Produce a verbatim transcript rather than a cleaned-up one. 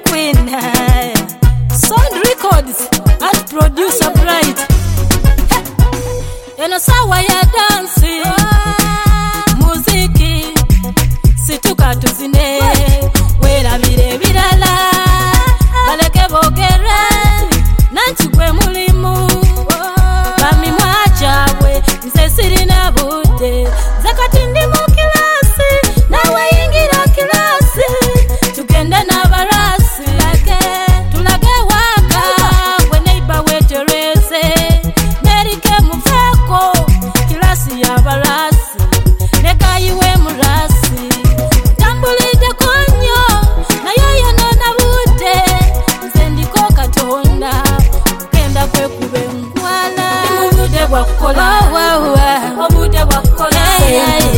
queen. Sound Records and producer Bright. Eno sawa ya dansi, muziki, situka tuzine. Wera bire birala, baleke bogere, nanchi kwe mulimu. Bami mwachawe, nze sirina bude. Zakati ndimu kilasi, nawe ingira kilasi. Tugende na barasi, tulage waka, we neighbor we terese. Merike mufeko, kilasi ya barasi. Neka iwe murasi, tambulide konyo, na yoyo nona bude. Nzendiko katonda, ukenda kwe kube mkwala. Imu bude wakola, obude wakola.